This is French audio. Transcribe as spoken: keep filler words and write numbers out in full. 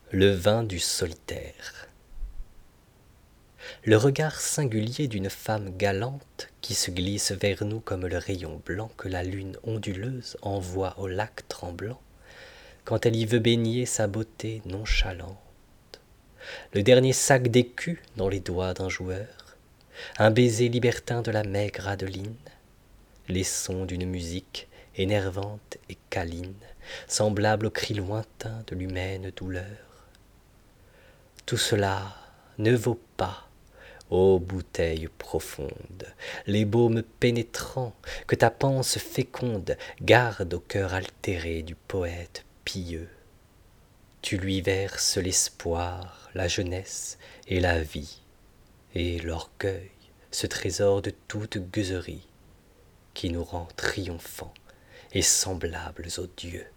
Le vin du solitaire. Le regard singulier d'une femme galante qui se glisse vers nous comme le rayon blanc que la lune onduleuse envoie au lac tremblant quand elle y veut baigner sa beauté nonchalante. Le dernier sac d'écus dans les doigts d'un joueur, un baiser libertin de la maigre Adeline, les sons d'une musique énervante et câline, semblable aux cris lointains de l'humaine douleur. Tout cela ne vaut pas, ô bouteille profonde, les baumes pénétrants que ta panse féconde garde au cœur altéré du poète pieux. Tu lui verses l'espoir, la jeunesse et la vie, et l'orgueil, ce trésor de toute gueuserie qui nous rend triomphants et semblables aux dieux.